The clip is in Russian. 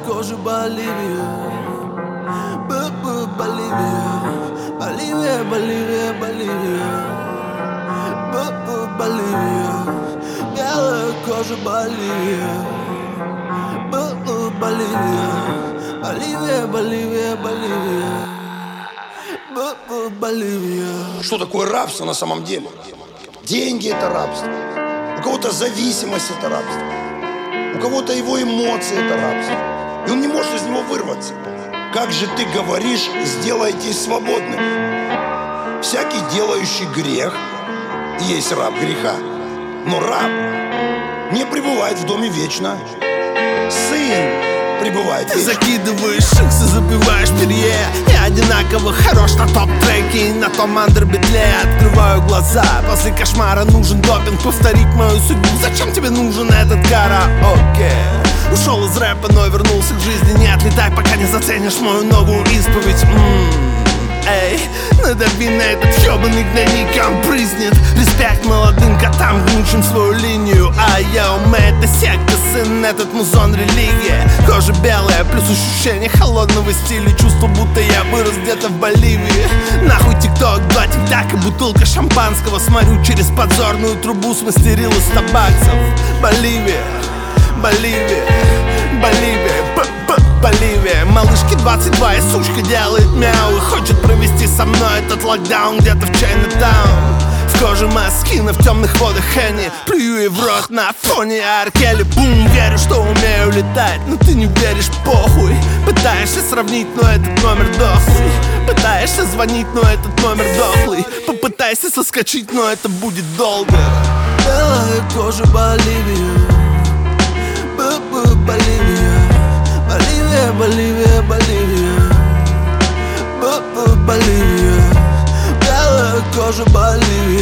кожа Боливия. Боливия, Боливия, Боливия, Боливия. Боливия, белая кожа Боливия. Боливия, Боливия, Боливия, Боливия. Боливия. Что такое рабство на самом деле? Деньги — это рабство. У кого-то зависимость — это рабство. У кого-то его эмоции — это рабство. И он не может из него вырваться. Как же ты говоришь, сделайтесь свободным? Всякий, делающий грех, есть раб греха. Но раб не пребывает в доме вечно. Сын пребывает Ты вечно. закидываешь иксы, запиваешь перье. Я одинаково хорош на топ-треке и на том андербитле. Открываю глаза, после кошмара нужен допинг. Повторить мою судьбу, зачем тебе нужен этот караоке? Ушел из рэпа, но вернулся к жизни. Не отлетай, пока не заценишь мою новую исповедь. Эй, надави на этот ёбаный гнойник, он брызнет. Респект молодым котам, гнущим свою линию. А я это секта, сын, этот музон религия. Кожа белая, плюс ощущение холодного стиля. Чувство, будто я вырос где-то в Боливии. Нахуй тикток, 2 тик-така, бутылка шампанского. Смотрю через подзорную трубу, смастерил из 100 баксов. Боливия, Боливия, Боливия, Боливия. Малышке 22 и сучка делает мяу и хочет провести со мной этот локдаун где-то в Чайнатаун. В коже Маскина, в темных водах Хенни. Плюю ей в рот на фоне Аркели. Бум, верю, что умею летать, но ты не веришь, похуй. Пытаешься сравнить, но этот номер дохлый. Пытаешься звонить, но этот номер дохлый. Попытайся соскочить, но это будет долго. Белая кожа Боливия. Боливия, Боливия, Боливия, Боливия. Боливия, белая кожа Боливия.